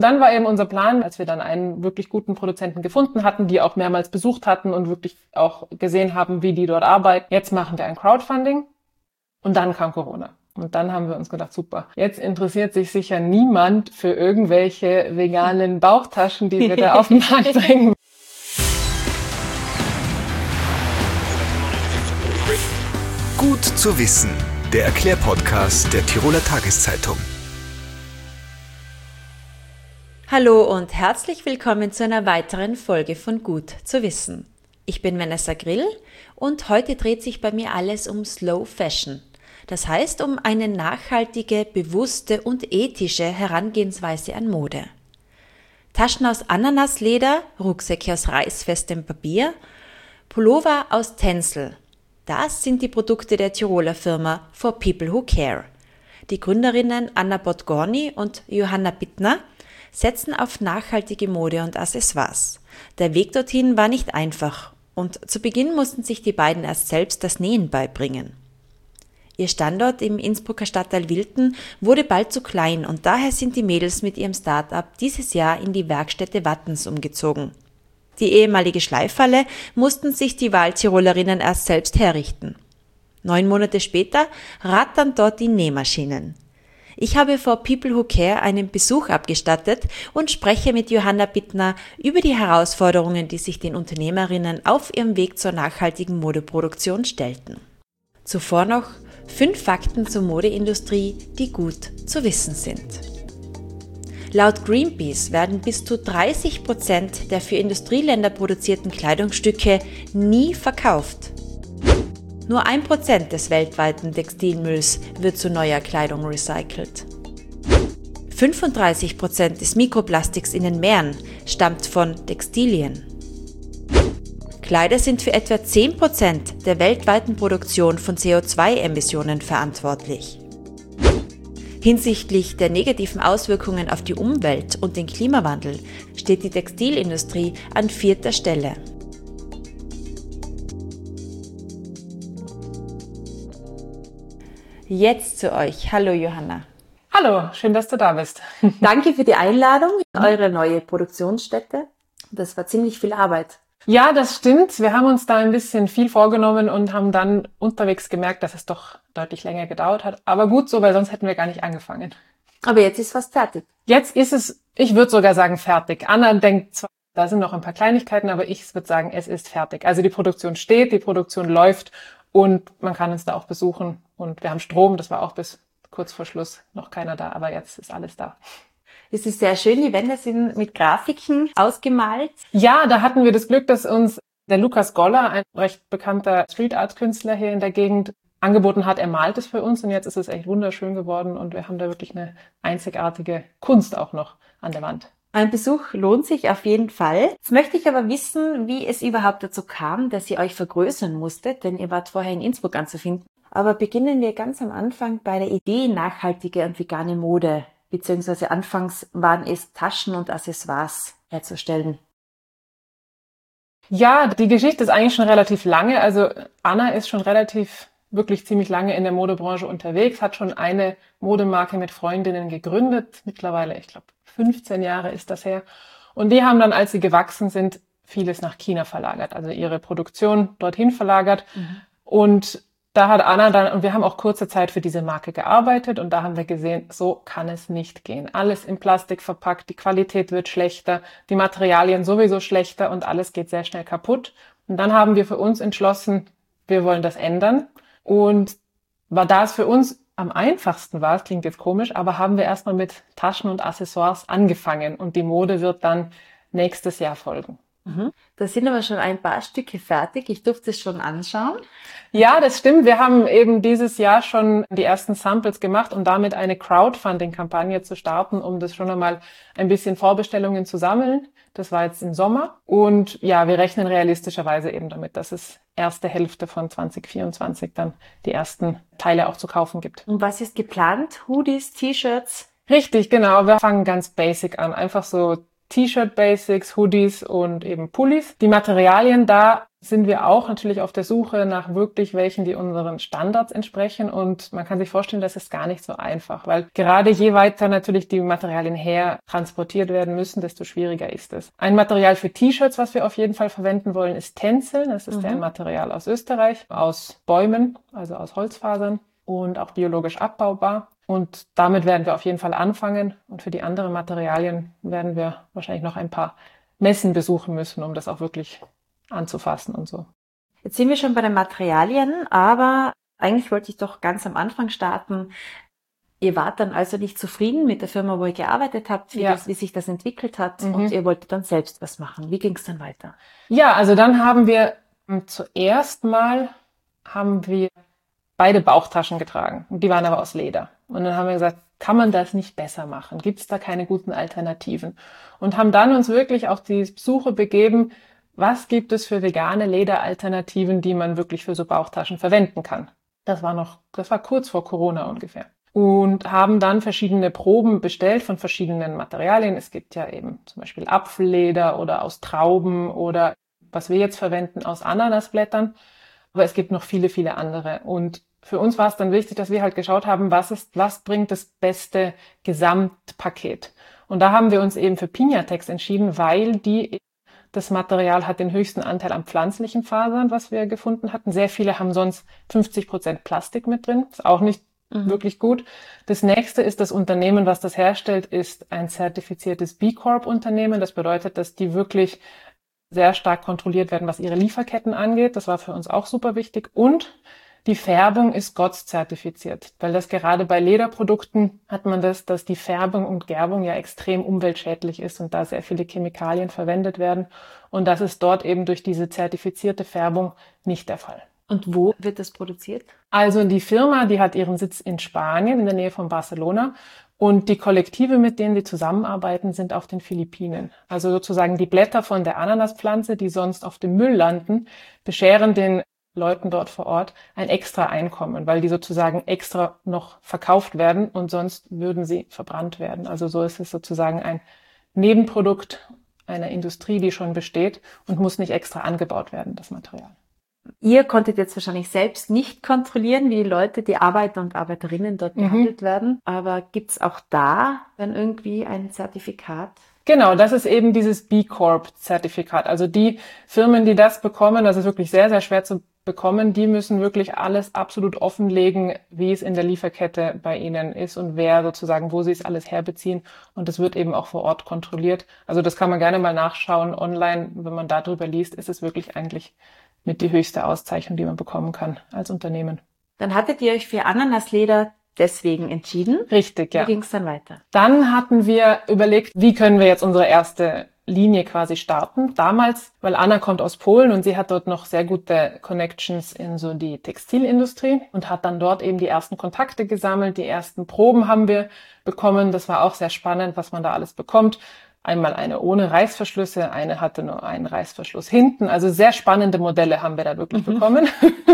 Dann war eben unser Plan, als wir dann einen wirklich guten Produzenten gefunden hatten, die auch mehrmals besucht hatten und wirklich auch gesehen haben, wie die dort arbeiten. Jetzt machen wir ein Crowdfunding und dann kam Corona. Und dann haben wir uns gedacht, super, jetzt interessiert sich sicher niemand für irgendwelche veganen Bauchtaschen, die wir da auf den Markt bringen. Gut zu wissen, der Erklärpodcast der Tiroler Tageszeitung. Hallo und herzlich willkommen zu einer weiteren Folge von Gut zu wissen. Ich bin Vanessa Grill und heute dreht sich bei mir alles um Slow Fashion. Das heißt um eine nachhaltige, bewusste und ethische Herangehensweise an Mode. Taschen aus Ananasleder, Rucksäcke aus reißfestem Papier, Pullover aus Tencel. Das sind die Produkte der Tiroler Firma For People Who Care. Die Gründerinnen Anna Podgorny und Johanna Bittner setzen auf nachhaltige Mode und Accessoires. Der Weg dorthin war nicht einfach und zu Beginn mussten sich die beiden erst selbst das Nähen beibringen. Ihr Standort im Innsbrucker Stadtteil Wilten wurde bald zu klein und daher sind die Mädels mit ihrem Start-up dieses Jahr in die Werkstätte Wattens umgezogen. Die ehemalige Schleifhalle mussten sich die Wahltirolerinnen erst selbst herrichten. 9 Monate später rattern dort die Nähmaschinen. Ich habe For People Who Care einen Besuch abgestattet und spreche mit Johanna Bittner über die Herausforderungen, die sich den Unternehmerinnen auf ihrem Weg zur nachhaltigen Modeproduktion stellten. Zuvor noch 5 Fakten zur Modeindustrie, die gut zu wissen sind. Laut Greenpeace werden bis zu 30% der für Industrieländer produzierten Kleidungsstücke nie verkauft. Nur 1% des weltweiten Textilmülls wird zu neuer Kleidung recycelt. 35% des Mikroplastiks in den Meeren stammt von Textilien. Kleider sind für etwa 10% der weltweiten Produktion von CO2-Emissionen verantwortlich. Hinsichtlich der negativen Auswirkungen auf die Umwelt und den Klimawandel steht die Textilindustrie an 4. Stelle. Jetzt zu euch. Hallo Johanna. Hallo, schön, dass du da bist. Danke für die Einladung in eure neue Produktionsstätte. Das war ziemlich viel Arbeit. Ja, das stimmt. Wir haben uns da ein bisschen viel vorgenommen und haben dann unterwegs gemerkt, dass es doch deutlich länger gedauert hat. Aber gut so, weil sonst hätten wir gar nicht angefangen. Aber jetzt ist fast fertig. Jetzt ist es, ich würde sogar sagen, fertig. Anna denkt zwar, da sind noch ein paar Kleinigkeiten, aber ich würde sagen, es ist fertig. Also die Produktion steht, die Produktion läuft und man kann uns da auch besuchen. Und wir haben Strom, das war auch bis kurz vor Schluss noch keiner da, aber jetzt ist alles da. Es ist sehr schön, die Wände sind mit Grafiken ausgemalt. Ja, da hatten wir das Glück, dass uns der Lukas Goller, ein recht bekannter Street-Art-Künstler hier in der Gegend, angeboten hat. Er malt es für uns und jetzt ist es echt wunderschön geworden und wir haben da wirklich eine einzigartige Kunst auch noch an der Wand. Ein Besuch lohnt sich auf jeden Fall. Jetzt möchte ich aber wissen, wie es überhaupt dazu kam, dass ihr euch vergrößern musstet, denn ihr wart vorher in Innsbruck anzufinden. Aber beginnen wir ganz am Anfang bei der Idee nachhaltige und vegane Mode. Beziehungsweise anfangs waren es Taschen und Accessoires herzustellen. Ja, die Geschichte ist eigentlich schon relativ lange. Also Anna ist schon wirklich ziemlich lange in der Modebranche unterwegs, hat schon eine Modemarke mit Freundinnen gegründet. Mittlerweile, ich glaube, 15 Jahre ist das her. Und die haben dann, als sie gewachsen sind, vieles nach China verlagert, also ihre Produktion dorthin verlagert. Und da hat Anna dann, und wir haben auch kurze Zeit für diese Marke gearbeitet und da haben wir gesehen, so kann es nicht gehen. Alles in Plastik verpackt, die Qualität wird schlechter, die Materialien sowieso schlechter und alles geht sehr schnell kaputt. Und dann haben wir für uns entschlossen, wir wollen das ändern. Und da es für uns am einfachsten war, es klingt jetzt komisch, aber haben wir erstmal mit Taschen und Accessoires angefangen und die Mode wird dann nächstes Jahr folgen. Da sind aber schon ein paar Stücke fertig. Ich durfte es schon anschauen. Ja, das stimmt. Wir haben eben dieses Jahr schon die ersten Samples gemacht, um damit eine Crowdfunding-Kampagne zu starten, um das schon einmal ein bisschen Vorbestellungen zu sammeln. Das war jetzt im Sommer. Und ja, wir rechnen realistischerweise eben damit, dass es erste Hälfte von 2024 dann die ersten Teile auch zu kaufen gibt. Und was ist geplant? Hoodies, T-Shirts? Richtig, genau. Wir fangen ganz basic an. Einfach so T-Shirt-Basics, Hoodies und eben Pullis. Die Materialien, da sind wir auch natürlich auf der Suche nach wirklich welchen, die unseren Standards entsprechen. Und man kann sich vorstellen, das ist gar nicht so einfach, weil gerade je weiter natürlich die Materialien her transportiert werden müssen, desto schwieriger ist es. Ein Material für T-Shirts, was wir auf jeden Fall verwenden wollen, ist Tencel. Das ist ein Material aus Österreich, aus Bäumen, also aus Holzfasern und auch biologisch abbaubar. Und damit werden wir auf jeden Fall anfangen. Und für die anderen Materialien werden wir wahrscheinlich noch ein paar Messen besuchen müssen, um das auch wirklich anzufassen und so. Jetzt sind wir schon bei den Materialien, aber eigentlich wollte ich doch ganz am Anfang starten. Ihr wart dann also nicht zufrieden mit der Firma, wo ihr gearbeitet habt, wie sich das entwickelt hat und ihr wolltet dann selbst was machen. Wie ging es dann weiter? Ja, also dann haben wir zuerst mal beide Bauchtaschen getragen. Die waren aber aus Leder. Und dann haben wir gesagt, kann man das nicht besser machen? Gibt es da keine guten Alternativen? Und haben dann uns wirklich auf die Suche begeben, was gibt es für vegane Lederalternativen, die man wirklich für so Bauchtaschen verwenden kann. Das war kurz vor Corona ungefähr. Und haben dann verschiedene Proben bestellt von verschiedenen Materialien. Es gibt ja eben zum Beispiel Apfelleder oder aus Trauben oder was wir jetzt verwenden aus Ananasblättern. Aber es gibt noch viele, viele andere. Und für uns war es dann wichtig, dass wir halt geschaut haben, was bringt das beste Gesamtpaket. Und da haben wir uns eben für Piñatex entschieden, weil das Material hat den höchsten Anteil an pflanzlichen Fasern, was wir gefunden hatten. Sehr viele haben sonst 50% Plastik mit drin. Ist auch nicht wirklich gut. Das nächste ist, das Unternehmen, was das herstellt, ist ein zertifiziertes B Corp Unternehmen. Das bedeutet, dass die wirklich sehr stark kontrolliert werden, was ihre Lieferketten angeht. Das war für uns auch super wichtig. Und die Färbung ist GOTS zertifiziert, weil das gerade bei Lederprodukten hat man dass die Färbung und Gerbung ja extrem umweltschädlich ist und da sehr viele Chemikalien verwendet werden. Und das ist dort eben durch diese zertifizierte Färbung nicht der Fall. Und wo wird das produziert? Also die Firma, die hat ihren Sitz in Spanien, in der Nähe von Barcelona. Und die Kollektive, mit denen sie zusammenarbeiten, sind auf den Philippinen. Also sozusagen die Blätter von der Ananaspflanze, die sonst auf dem Müll landen, bescheren den Leuten dort vor Ort ein extra Einkommen, weil die sozusagen extra noch verkauft werden und sonst würden sie verbrannt werden. Also so ist es sozusagen ein Nebenprodukt einer Industrie, die schon besteht und muss nicht extra angebaut werden, das Material. Ihr konntet jetzt wahrscheinlich selbst nicht kontrollieren, wie die Leute, die Arbeiter und Arbeiterinnen dort behandelt werden, aber gibt's auch da dann irgendwie ein Zertifikat? Genau, das ist eben dieses B Corp Zertifikat. Also die Firmen, die das bekommen, das ist wirklich sehr, sehr schwer zu bekommen, die müssen wirklich alles absolut offenlegen, wie es in der Lieferkette bei ihnen ist und wer sozusagen, wo sie es alles herbeziehen. Und das wird eben auch vor Ort kontrolliert. Also das kann man gerne mal nachschauen online. Wenn man darüber liest, ist es wirklich eigentlich mit die höchste Auszeichnung, die man bekommen kann als Unternehmen. Dann hattet ihr euch für Ananasleder deswegen entschieden. Richtig, ja. Wie ging es dann weiter? Dann hatten wir überlegt, wie können wir jetzt unsere erste Linie quasi starten. Damals, weil Anna kommt aus Polen und sie hat dort noch sehr gute Connections in so die Textilindustrie und hat dann dort eben die ersten Kontakte gesammelt. Die ersten Proben haben wir bekommen. Das war auch sehr spannend, was man da alles bekommt. Einmal eine ohne Reißverschlüsse, eine hatte nur einen Reißverschluss hinten. Also sehr spannende Modelle haben wir da wirklich bekommen.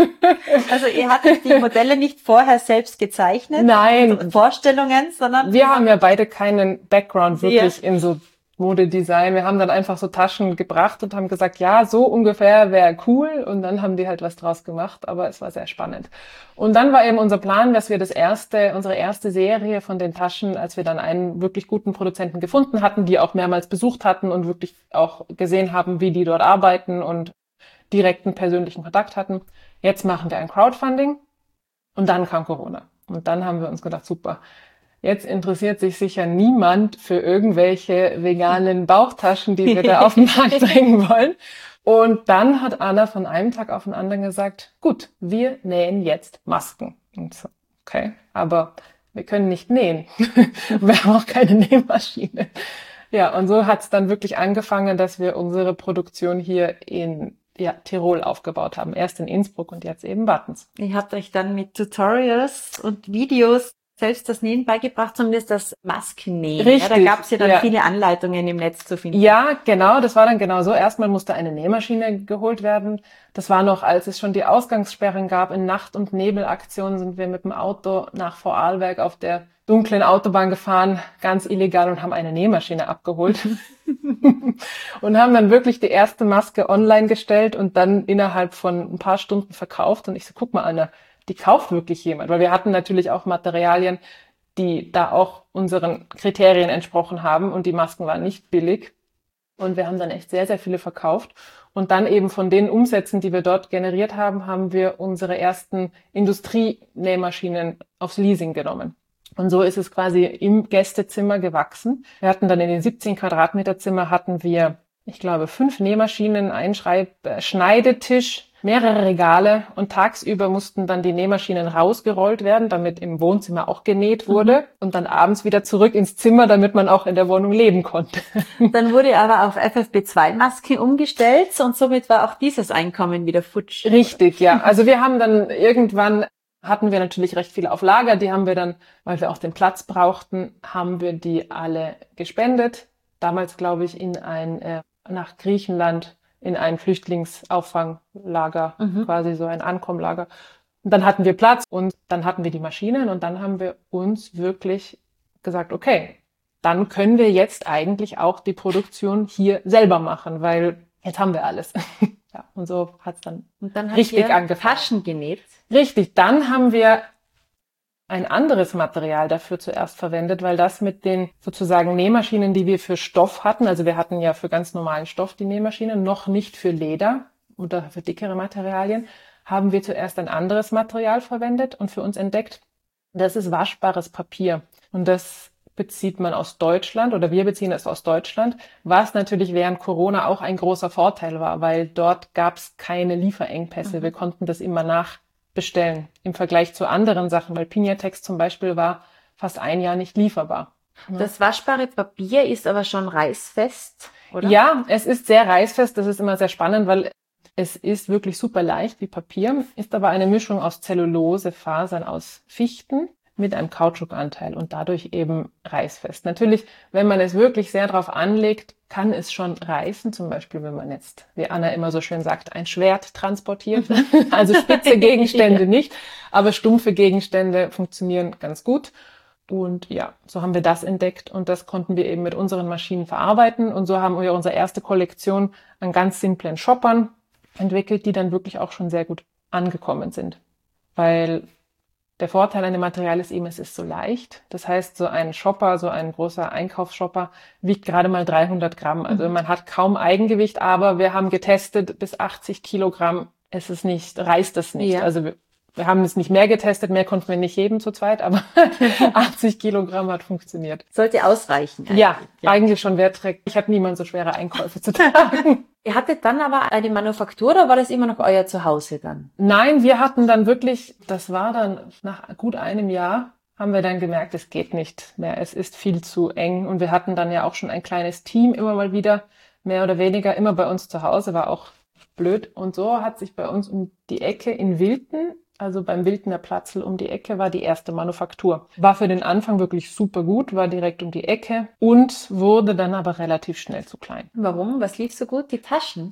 Also ihr hattet die Modelle nicht vorher selbst gezeichnet? Nein. Vorstellungen, sondern... Wir haben ja beide keinen Background wirklich in so Modedesign. Wir haben dann einfach so Taschen gebracht und haben gesagt, ja, so ungefähr wäre cool. Und dann haben die halt was draus gemacht, aber es war sehr spannend. Und dann war eben unser Plan, dass wir unsere erste Serie von den Taschen, als wir dann einen wirklich guten Produzenten gefunden hatten, die auch mehrmals besucht hatten und wirklich auch gesehen haben, wie die dort arbeiten und direkten persönlichen Kontakt hatten. Jetzt machen wir ein Crowdfunding und dann kam Corona. Und dann haben wir uns gedacht, super. Jetzt interessiert sich sicher niemand für irgendwelche veganen Bauchtaschen, die wir da auf den Markt bringen wollen. Und dann hat Anna von einem Tag auf den anderen gesagt, gut, wir nähen jetzt Masken. Und so, okay, aber wir können nicht nähen. Wir haben auch keine Nähmaschine. Ja, und so hat es dann wirklich angefangen, dass wir unsere Produktion hier in Tirol aufgebaut haben. Erst in Innsbruck und jetzt eben Wattens. Ihr habt euch dann mit Tutorials und Videos selbst das Nähen beigebracht, zumindest das Maskennähen. Richtig. Ja, da gab es ja dann viele Anleitungen im Netz zu finden. Ja, genau, das war dann genau so. Erstmal musste eine Nähmaschine geholt werden. Das war noch, als es schon die Ausgangssperren gab. In Nacht- und Nebelaktionen sind wir mit dem Auto nach Vorarlberg auf der dunklen Autobahn gefahren, ganz illegal, und haben eine Nähmaschine abgeholt. Und haben dann wirklich die erste Maske online gestellt und dann innerhalb von ein paar Stunden verkauft. Und ich so, guck mal, Anna, die kauft wirklich jemand. Weil wir hatten natürlich auch Materialien, die da auch unseren Kriterien entsprochen haben, und die Masken waren nicht billig. Und wir haben dann echt sehr, sehr viele verkauft. Und dann eben von den Umsätzen, die wir dort generiert haben, haben wir unsere ersten Industrienähmaschinen aufs Leasing genommen. Und so ist es quasi im Gästezimmer gewachsen. Wir hatten dann in den 17 Quadratmeter Zimmer hatten wir, ich glaube, 5 Nähmaschinen, einen Schneidetisch, mehrere Regale, und tagsüber mussten dann die Nähmaschinen rausgerollt werden, damit im Wohnzimmer auch genäht wurde, und dann abends wieder zurück ins Zimmer, damit man auch in der Wohnung leben konnte. Dann wurde aber auf FFP2-Masken umgestellt und somit war auch dieses Einkommen wieder futsch. Richtig, ja. Also wir haben dann irgendwann, hatten wir natürlich recht viele auf Lager, die haben wir dann, weil wir auch den Platz brauchten, haben wir die alle gespendet. Damals, glaube ich, nach Griechenland in ein Flüchtlingsauffanglager, quasi so ein Ankommenlager. Und dann hatten wir Platz und dann hatten wir die Maschinen, und dann haben wir uns wirklich gesagt, okay, dann können wir jetzt eigentlich auch die Produktion hier selber machen, weil jetzt haben wir alles. Ja, und so hat's dann richtig angefangen. Taschen genäht. Richtig, dann haben wir ein anderes Material dafür zuerst verwendet, weil das mit den sozusagen Nähmaschinen, die wir für Stoff hatten, also wir hatten ja für ganz normalen Stoff die Nähmaschinen, noch nicht für Leder oder für dickere Materialien, haben wir zuerst ein anderes Material verwendet und für uns entdeckt. Das ist waschbares Papier, und das bezieht man aus Deutschland, oder wir beziehen es aus Deutschland, was natürlich während Corona auch ein großer Vorteil war, weil dort gab es keine Lieferengpässe. Wir konnten das immer nachbestellen im Vergleich zu anderen Sachen, weil Piñatex zum Beispiel war fast ein Jahr nicht lieferbar. Das waschbare Papier ist aber schon reißfest, oder? Ja, es ist sehr reißfest. Das ist immer sehr spannend, weil es ist wirklich super leicht wie Papier, ist aber eine Mischung aus Zellulosefasern aus Fichten mit einem Kautschukanteil und dadurch eben reißfest. Natürlich, wenn man es wirklich sehr drauf anlegt, kann es schon reißen. Zum Beispiel, wenn man jetzt, wie Anna immer so schön sagt, ein Schwert transportiert. Also spitze Gegenstände nicht, aber stumpfe Gegenstände funktionieren ganz gut. Und ja, so haben wir das entdeckt, und das konnten wir eben mit unseren Maschinen verarbeiten. Und so haben wir unsere erste Kollektion an ganz simplen Shoppern entwickelt, die dann wirklich auch schon sehr gut angekommen sind. Weil der Vorteil an dem Material ist eben, es ist so leicht. Das heißt, so ein Shopper, so ein großer Einkaufsshopper wiegt gerade mal 300 Gramm. Also man hat kaum Eigengewicht, aber wir haben getestet, bis 80 Kilogramm reißt es nicht. Ja. Also wir haben es nicht mehr getestet, mehr konnten wir nicht heben zu zweit, aber 80 Kilogramm hat funktioniert. Sollte ausreichen. Ja, eigentlich schon wertträglich. Ich habe niemand so schwere Einkäufe zu tragen. Ihr hattet dann aber eine Manufaktur, oder war das immer noch euer Zuhause dann? Nein, wir hatten dann wirklich, das war dann nach gut einem Jahr, haben wir dann gemerkt, es geht nicht mehr. Es ist viel zu eng, und wir hatten dann ja auch schon ein kleines Team immer mal wieder, mehr oder weniger, immer bei uns zu Hause, war auch blöd. Und so hat sich bei uns um die Ecke in Wilten, also beim Wiltener Platzl um die Ecke, war die erste Manufaktur. War für den Anfang wirklich super gut, war direkt um die Ecke und wurde dann aber relativ schnell zu klein. Warum? Was lief so gut? Die Taschen?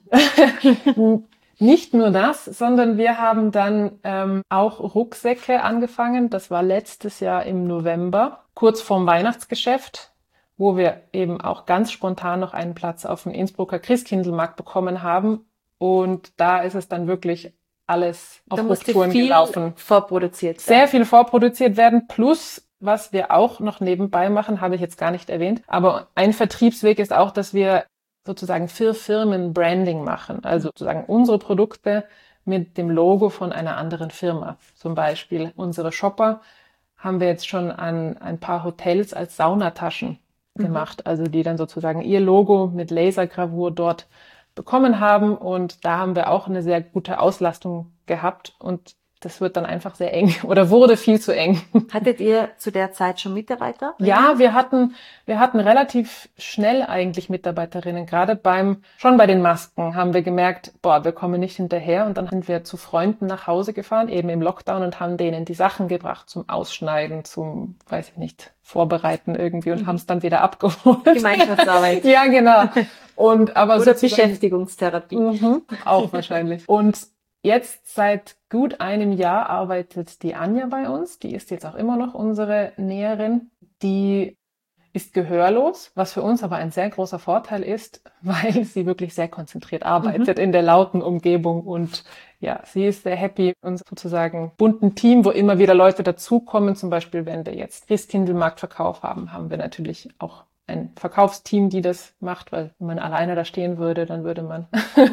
Nicht nur das, sondern wir haben dann auch Rucksäcke angefangen. Das war letztes Jahr im November, kurz vorm Weihnachtsgeschäft, wo wir eben auch ganz spontan noch einen Platz auf dem Innsbrucker Christkindlmarkt bekommen haben. Und da ist es dann wirklich alles auf Hochtouren gelaufen. Vorproduziert werden. Sehr viel vorproduziert werden. Plus, was wir auch noch nebenbei machen, habe ich jetzt gar nicht erwähnt. Aber ein Vertriebsweg ist auch, dass wir sozusagen für Firmen Branding machen. Also sozusagen unsere Produkte mit dem Logo von einer anderen Firma. Zum Beispiel unsere Shopper haben wir jetzt schon an ein paar Hotels als Saunataschen gemacht. Also die dann sozusagen ihr Logo mit Lasergravur dort bekommen haben, und da haben wir auch eine sehr gute Auslastung gehabt, und das wird dann einfach sehr eng oder wurde viel zu eng. Hattet ihr zu der Zeit schon Mitarbeiter? Ja, wir hatten relativ schnell eigentlich Mitarbeiterinnen. Gerade schon bei den Masken haben wir gemerkt, wir kommen nicht hinterher, und dann sind wir zu Freunden nach Hause gefahren, eben im Lockdown, und haben denen die Sachen gebracht zum Ausschneiden, zum, weiß ich nicht, Vorbereiten irgendwie, und haben es dann wieder abgeholt. Gemeinschaftsarbeit. Ja, genau. Aber oder Beschäftigungstherapie. Auch wahrscheinlich. Und jetzt seit gut einem Jahr arbeitet die Anja bei uns. Die ist jetzt auch immer noch unsere Näherin. Die ist gehörlos, was für uns aber ein sehr großer Vorteil ist, weil sie wirklich sehr konzentriert arbeitet in der lauten Umgebung. Und ja, sie ist sehr happy, uns sozusagen bunten Team, wo immer wieder Leute dazukommen. Zum Beispiel, wenn wir jetzt Christkindlmarktverkauf haben, haben wir natürlich auch ein Verkaufsteam, die das macht, weil wenn man alleine da stehen würde, dann würde man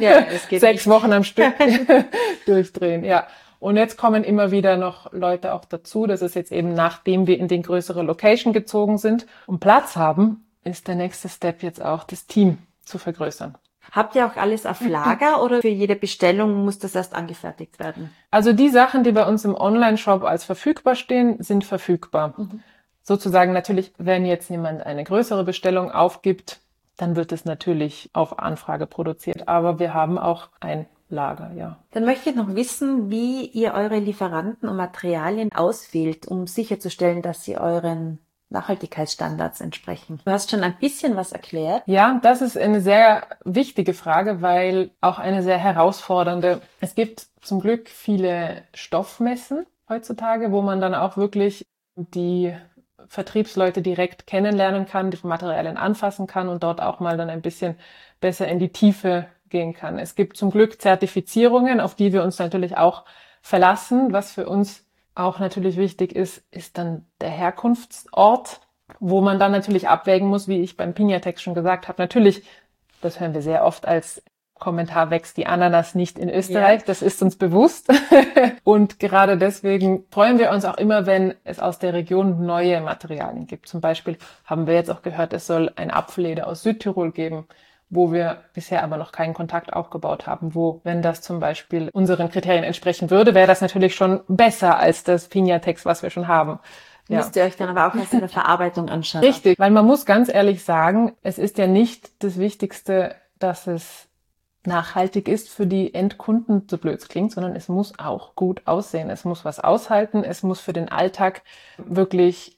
6 Wochen am Stück durchdrehen. Ja. Und jetzt kommen immer wieder noch Leute auch dazu. Das ist jetzt eben, nachdem wir in die größere Location gezogen sind und Platz haben, ist der nächste Step jetzt auch, das Team zu vergrößern. Habt ihr auch alles auf Lager oder für jede Bestellung muss das erst angefertigt werden? Also die Sachen, die bei uns im Online-Shop als verfügbar stehen, sind verfügbar. Sozusagen natürlich, wenn jetzt jemand eine größere Bestellung aufgibt, dann wird es natürlich auf Anfrage produziert. Aber wir haben auch ein Lager, ja. Dann möchte ich noch wissen, wie ihr eure Lieferanten und Materialien auswählt, um sicherzustellen, dass sie euren Nachhaltigkeitsstandards entsprechen. Du hast schon ein bisschen was erklärt. Ja, das ist eine sehr wichtige Frage, weil auch eine sehr herausfordernde. Es gibt zum Glück viele Stoffmessen heutzutage, wo man dann auch wirklich die Vertriebsleute direkt kennenlernen kann, die Materialien anfassen kann und dort auch mal dann ein bisschen besser in die Tiefe gehen kann. Es gibt zum Glück Zertifizierungen, auf die wir uns natürlich auch verlassen. Was für uns auch natürlich wichtig ist, ist dann der Herkunftsort, wo man dann natürlich abwägen muss, wie ich beim Piñatex schon gesagt habe. Natürlich, das hören wir sehr oft als Kommentar, wächst die Ananas nicht in Österreich. Ja. Das ist uns bewusst. Und gerade deswegen freuen wir uns auch immer, wenn es aus der Region neue Materialien gibt. Zum Beispiel haben wir jetzt auch gehört, es soll ein Apfelleder aus Südtirol geben, wo wir bisher aber noch keinen Kontakt aufgebaut haben, wo, wenn das zum Beispiel unseren Kriterien entsprechen würde, wäre das natürlich schon besser als das Piñatex, was wir schon haben. Ja. Müsst ihr euch dann aber auch erst in der Verarbeitung anschauen. Richtig, weil man muss ganz ehrlich sagen, es ist ja nicht das Wichtigste, dass es nachhaltig ist für die Endkunden, so blöd es klingt, sondern es muss auch gut aussehen. Es muss was aushalten, es muss für den Alltag wirklich,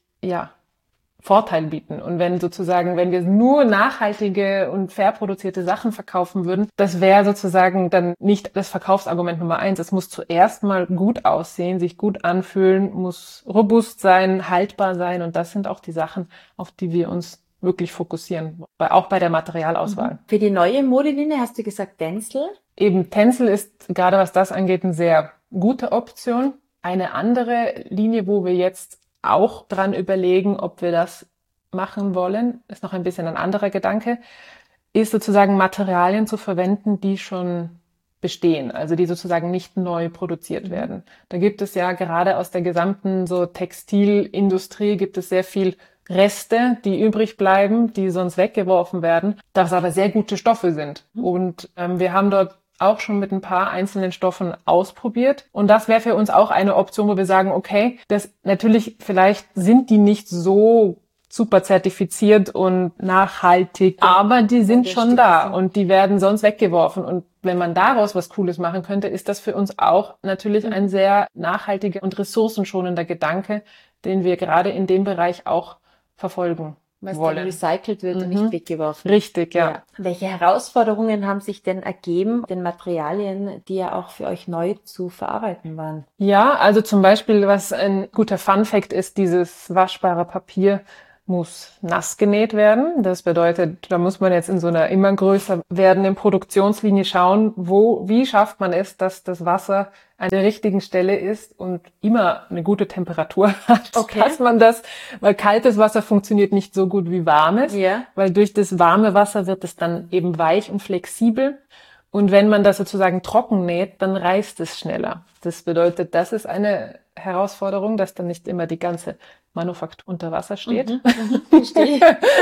Vorteil bieten. Und wenn wir nur nachhaltige und fair produzierte Sachen verkaufen würden, das wäre sozusagen dann nicht das Verkaufsargument Nummer 1. Es muss zuerst mal gut aussehen, sich gut anfühlen, muss robust sein, haltbar sein. Und das sind auch die Sachen, auf die wir uns wirklich fokussieren, auch bei der Materialauswahl. Für die neue Modelinie hast du gesagt Tencel? Eben Tencel ist gerade was das angeht eine sehr gute Option. Eine andere Linie, wo wir jetzt auch dran überlegen, ob wir das machen wollen, ist noch ein bisschen ein anderer Gedanke, ist sozusagen Materialien zu verwenden, die schon bestehen, also die sozusagen nicht neu produziert werden. Da gibt es ja gerade aus der gesamten so Textilindustrie gibt es sehr viel Reste, die übrig bleiben, die sonst weggeworfen werden, das aber sehr gute Stoffe sind. Und wir haben dort auch schon mit ein paar einzelnen Stoffen ausprobiert. Und das wäre für uns auch eine Option, wo wir sagen, okay, das natürlich, vielleicht sind die nicht so super zertifiziert und nachhaltig, aber die sind schon da und die werden sonst weggeworfen. Und wenn man daraus was Cooles machen könnte, ist das für uns auch natürlich ein sehr nachhaltiger und ressourcenschonender Gedanke, den wir gerade in dem Bereich auch verfolgen. Was dann recycelt wird und nicht weggeworfen. Richtig, ja. Welche Herausforderungen haben sich denn ergeben, den Materialien, die ja auch für euch neu zu verarbeiten waren? Ja, also zum Beispiel, was ein guter Funfact ist, dieses waschbare Papier muss nass genäht werden. Das bedeutet, da muss man jetzt in so einer immer größer werdenden Produktionslinie schauen, wie schafft man es, dass das Wasser an der richtigen Stelle ist und immer eine gute Temperatur hat. Okay. Dass man das, weil kaltes Wasser funktioniert nicht so gut wie warmes, weil durch das warme Wasser wird es dann eben weich und flexibel. Und wenn man das sozusagen trocken näht, dann reißt es schneller. Das bedeutet, das ist eine Herausforderung, dass dann nicht immer die ganze Manufaktur unter Wasser steht. Verstehe.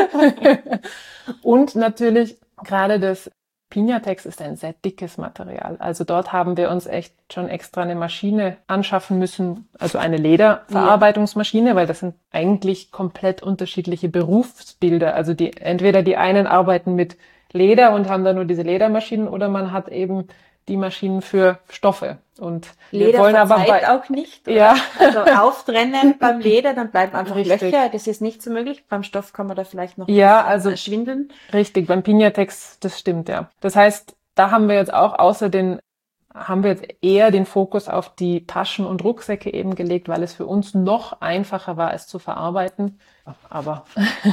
Und natürlich gerade das Piñatex ist ein sehr dickes Material. Also dort haben wir uns echt schon extra eine Maschine anschaffen müssen, also eine Lederverarbeitungsmaschine, weil das sind eigentlich komplett unterschiedliche Berufsbilder. Also entweder die einen arbeiten mit Leder und haben da nur diese Ledermaschinen oder man hat eben die Maschinen für Stoffe. Und Leder wir wollen aber auch nicht. Oder? Ja. Also auftrennen beim Leder, dann bleiben einfach Richtig. Löcher. Das ist nicht so möglich. Beim Stoff kann man da vielleicht noch schwindeln. Richtig, beim Piñatex, das stimmt, ja. Das heißt, da haben wir jetzt auch außer den haben wir jetzt eher den Fokus auf die Taschen und Rucksäcke eben gelegt, weil es für uns noch einfacher war, es zu verarbeiten. Aber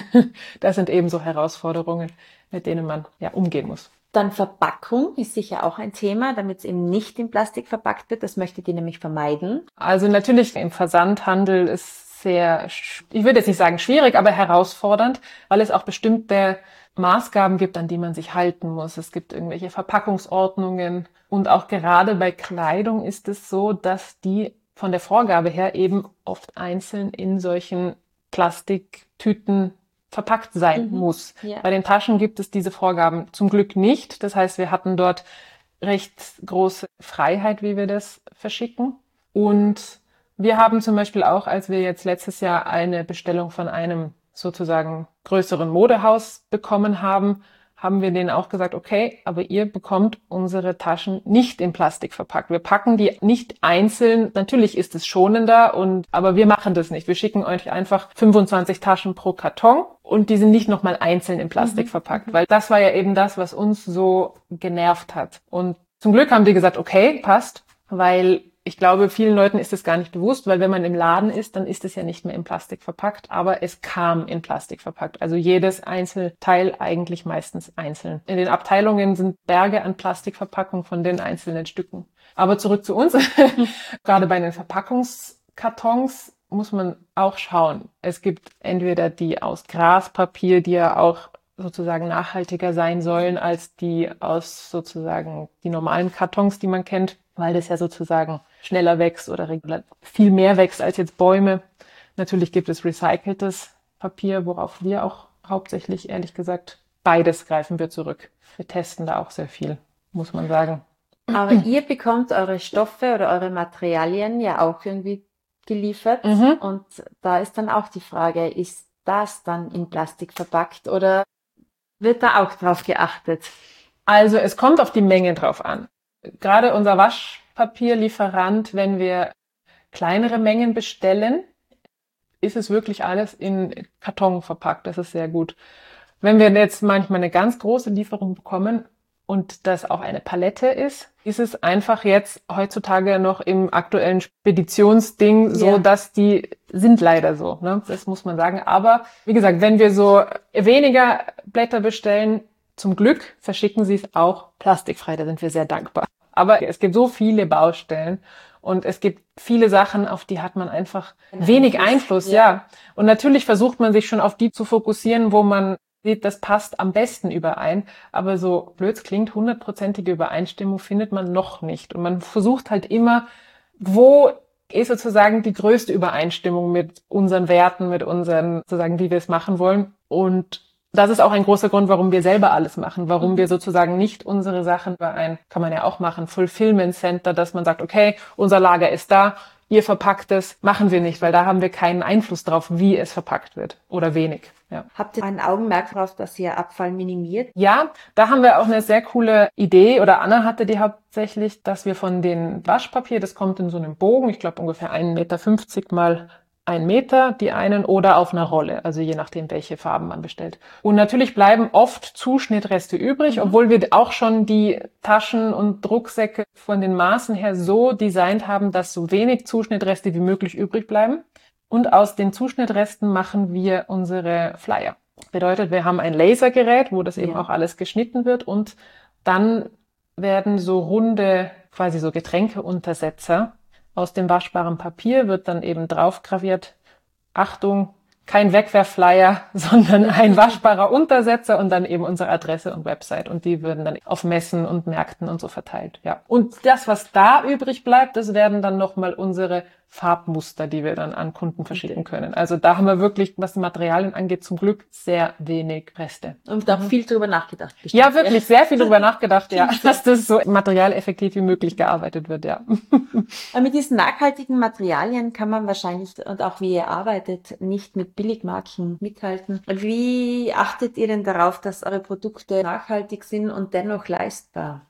das sind eben so Herausforderungen, mit denen man ja umgehen muss. Dann Verpackung ist sicher auch ein Thema, damit es eben nicht in Plastik verpackt wird. Das möchtet ihr nämlich vermeiden. Also natürlich im Versandhandel ist sehr, ich würde jetzt nicht sagen schwierig, aber herausfordernd, weil es auch bestimmte Maßgaben gibt, an die man sich halten muss. Es gibt irgendwelche Verpackungsordnungen und auch gerade bei Kleidung ist es so, dass die von der Vorgabe her eben oft einzeln in solchen Plastiktüten verpackt sein muss. Ja. Bei den Taschen gibt es diese Vorgaben zum Glück nicht. Das heißt, wir hatten dort recht große Freiheit, wie wir das verschicken. Und wir haben zum Beispiel auch, als wir jetzt letztes Jahr eine Bestellung von einem sozusagen größeren Modehaus bekommen haben, haben wir denen auch gesagt, okay, aber ihr bekommt unsere Taschen nicht in Plastik verpackt. Wir packen die nicht einzeln. Natürlich ist es schonender aber wir machen das nicht. Wir schicken euch einfach 25 Taschen pro Karton und die sind nicht nochmal einzeln in Plastik verpackt, weil das war ja eben das, was uns so genervt hat. Und zum Glück haben die gesagt, okay, passt, weil ich glaube, vielen Leuten ist es gar nicht bewusst, weil wenn man im Laden ist, dann ist es ja nicht mehr in Plastik verpackt, aber es kam in Plastik verpackt. Also jedes Einzelteil eigentlich meistens einzeln. In den Abteilungen sind Berge an Plastikverpackung von den einzelnen Stücken. Aber zurück zu uns. Gerade bei den Verpackungskartons muss man auch schauen. Es gibt entweder die aus Graspapier, die ja auch sozusagen nachhaltiger sein sollen als die aus sozusagen die normalen Kartons, die man kennt, weil das ja sozusagen schneller wächst oder viel mehr wächst als jetzt Bäume. Natürlich gibt es recyceltes Papier, worauf wir auch hauptsächlich, ehrlich gesagt, beides greifen wir zurück. Wir testen da auch sehr viel, muss man sagen. Aber ihr bekommt eure Stoffe oder eure Materialien ja auch irgendwie geliefert. Und da ist dann auch die Frage, ist das dann in Plastik verpackt oder wird da auch drauf geachtet? Also es kommt auf die Menge drauf an. Gerade unser Waschpapierlieferant, wenn wir kleinere Mengen bestellen, ist es wirklich alles in Karton verpackt. Das ist sehr gut. Wenn wir jetzt manchmal eine ganz große Lieferung bekommen und das auch eine Palette ist es einfach jetzt heutzutage noch im aktuellen Speditionsding so, dass die sind leider so, ne? Das muss man sagen. Aber wie gesagt, wenn wir so weniger Blätter bestellen, zum Glück verschicken sie es auch plastikfrei. Da sind wir sehr dankbar. Aber es gibt so viele Baustellen und es gibt viele Sachen, auf die hat man einfach wenig Einfluss, ja. Und natürlich versucht man sich schon auf die zu fokussieren, wo man sieht, das passt am besten überein. Aber so blöd es klingt, 100%ige Übereinstimmung findet man noch nicht. Und man versucht halt immer, wo ist sozusagen die größte Übereinstimmung mit unseren Werten, mit unseren, sozusagen, wie wir es machen wollen. Und das ist auch ein großer Grund, warum wir selber alles machen, warum wir sozusagen nicht unsere Sachen über kann man ja auch machen, Fulfillment Center, dass man sagt, okay, unser Lager ist da, ihr verpackt es, machen wir nicht, weil da haben wir keinen Einfluss drauf, wie es verpackt wird oder wenig. Ja. Habt ihr ein Augenmerk darauf, dass ihr Abfall minimiert? Ja, da haben wir auch eine sehr coole Idee, oder Anna hatte die hauptsächlich, dass wir von den Waschpapier, das kommt in so einem Bogen, ich glaube ungefähr 1,50 Meter mal 1 Meter, die einen, oder auf einer Rolle, also je nachdem, welche Farben man bestellt. Und natürlich bleiben oft Zuschnittreste übrig, obwohl wir auch schon die Taschen und Rucksäcke von den Maßen her so designt haben, dass so wenig Zuschnittreste wie möglich übrig bleiben. Und aus den Zuschnittresten machen wir unsere Flyer. Bedeutet, wir haben ein Lasergerät, wo das eben auch alles geschnitten wird, und dann werden so runde, quasi so Getränkeuntersetzer aus dem waschbaren Papier, wird dann eben drauf graviert, Achtung, kein Wegwerfflyer, sondern ein waschbarer Untersetzer und dann eben unsere Adresse und Website. Und die würden dann auf Messen und Märkten und so verteilt. Ja. Und das, was da übrig bleibt, das werden dann nochmal unsere Farbmuster, die wir dann an Kunden verschicken können. Also da haben wir wirklich, was die Materialien angeht, zum Glück sehr wenig Reste. Und auch viel drüber nachgedacht. Bestimmt. Ja, wirklich sehr viel drüber nachgedacht, ja, dass das so materialeffektiv wie möglich gearbeitet wird, ja. Aber mit diesen nachhaltigen Materialien kann man wahrscheinlich, und auch wie ihr arbeitet, nicht mit Billigmarken mithalten. Wie achtet ihr denn darauf, dass eure Produkte nachhaltig sind und dennoch leistbar?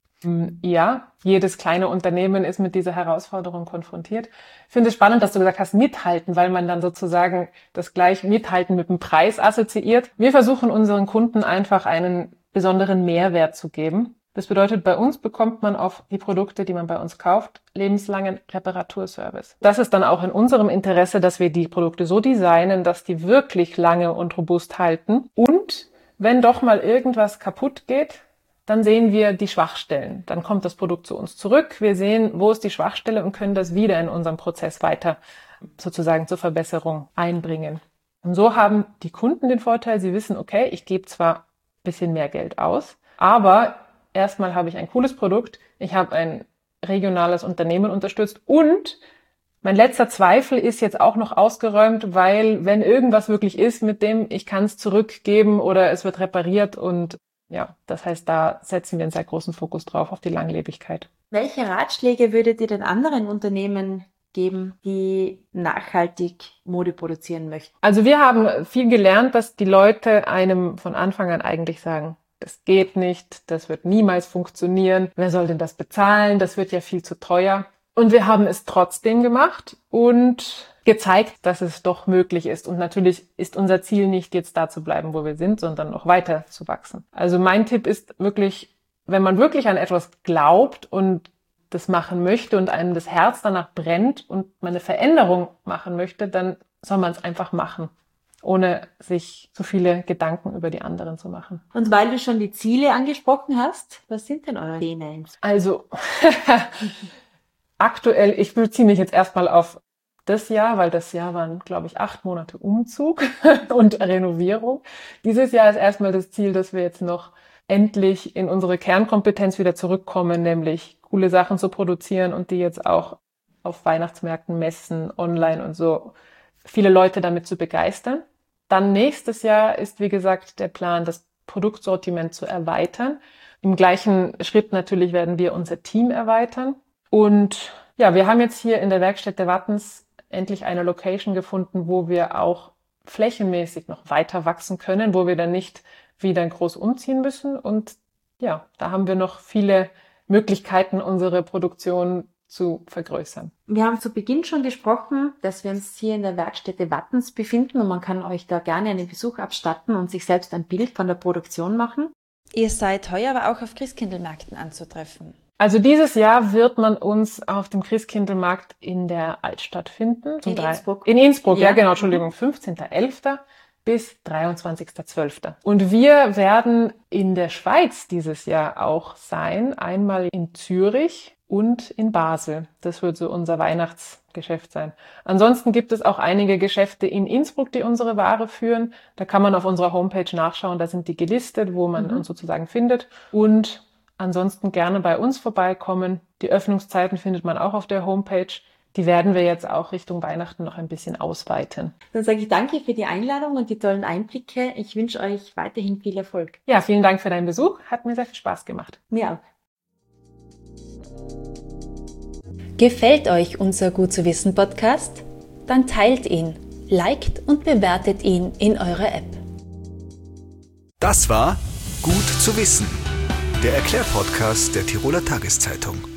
Ja, jedes kleine Unternehmen ist mit dieser Herausforderung konfrontiert. Ich finde es spannend, dass du gesagt hast, mithalten, weil man dann sozusagen das gleich Mithalten mit dem Preis assoziiert. Wir versuchen unseren Kunden einfach einen besonderen Mehrwert zu geben. Das bedeutet, bei uns bekommt man auf die Produkte, die man bei uns kauft, lebenslangen Reparaturservice. Das ist dann auch in unserem Interesse, dass wir die Produkte so designen, dass die wirklich lange und robust halten. Und wenn doch mal irgendwas kaputt geht, dann sehen wir die Schwachstellen. Dann kommt das Produkt zu uns zurück. Wir sehen, wo ist die Schwachstelle und können das wieder in unserem Prozess weiter sozusagen zur Verbesserung einbringen. Und so haben die Kunden den Vorteil, sie wissen, okay, ich gebe zwar ein bisschen mehr Geld aus, aber erstmal habe ich ein cooles Produkt, ich habe ein regionales Unternehmen unterstützt und mein letzter Zweifel ist jetzt auch noch ausgeräumt, weil wenn irgendwas wirklich ist mit dem, ich kann es zurückgeben oder es wird repariert und ja, das heißt, da setzen wir einen sehr großen Fokus drauf auf die Langlebigkeit. Welche Ratschläge würdet ihr den anderen Unternehmen geben, die nachhaltig Mode produzieren möchten? Also wir haben viel gelernt, dass die Leute einem von Anfang an eigentlich sagen, das geht nicht, das wird niemals funktionieren. Wer soll denn das bezahlen? Das wird ja viel zu teuer. Und wir haben es trotzdem gemacht und gezeigt, dass es doch möglich ist. Und natürlich ist unser Ziel nicht, jetzt da zu bleiben, wo wir sind, sondern noch weiter zu wachsen. Also mein Tipp ist wirklich, wenn man wirklich an etwas glaubt und das machen möchte und einem das Herz danach brennt und man eine Veränderung machen möchte, dann soll man es einfach machen, ohne sich zu viele Gedanken über die anderen zu machen. Und weil du schon die Ziele angesprochen hast, was sind denn eure Pläne? Also aktuell, ich beziehe mich jetzt erstmal auf das Jahr, weil das Jahr waren, glaube ich, 8 Monate Umzug und Renovierung. Dieses Jahr ist erstmal das Ziel, dass wir jetzt noch endlich in unsere Kernkompetenz wieder zurückkommen, nämlich coole Sachen zu produzieren und die jetzt auch auf Weihnachtsmärkten, Messen, online und so viele Leute damit zu begeistern. Dann nächstes Jahr ist, wie gesagt, der Plan, das Produktsortiment zu erweitern. Im gleichen Schritt natürlich werden wir unser Team erweitern. Und ja, wir haben jetzt hier in der Werkstätte Wattens endlich eine Location gefunden, wo wir auch flächenmäßig noch weiter wachsen können, wo wir dann nicht wieder groß umziehen müssen. Und ja, da haben wir noch viele Möglichkeiten, unsere Produktion zu vergrößern. Wir haben zu Beginn schon gesprochen, dass wir uns hier in der Werkstätte Wattens befinden und man kann euch da gerne einen Besuch abstatten und sich selbst ein Bild von der Produktion machen. Ihr seid heuer aber auch auf Christkindlmärkten anzutreffen. Also dieses Jahr wird man uns auf dem Christkindlmarkt in der Altstadt finden. In Innsbruck. In Innsbruck, ja genau, Entschuldigung, 15.11. bis 23.12. Und wir werden in der Schweiz dieses Jahr auch sein, einmal in Zürich und in Basel. Das wird so unser Weihnachtsgeschäft sein. Ansonsten gibt es auch einige Geschäfte in Innsbruck, die unsere Ware führen. Da kann man auf unserer Homepage nachschauen, da sind die gelistet, wo man uns sozusagen findet. Und ansonsten gerne bei uns vorbeikommen. Die Öffnungszeiten findet man auch auf der Homepage. Die werden wir jetzt auch Richtung Weihnachten noch ein bisschen ausweiten. Dann sage ich danke für die Einladung und die tollen Einblicke. Ich wünsche euch weiterhin viel Erfolg. Ja, vielen Dank für deinen Besuch. Hat mir sehr viel Spaß gemacht. Mir auch. Gefällt euch unser Gut zu wissen Podcast? Dann teilt ihn, liked und bewertet ihn in eurer App. Das war Gut zu wissen, der Erklärpodcast der Tiroler Tageszeitung.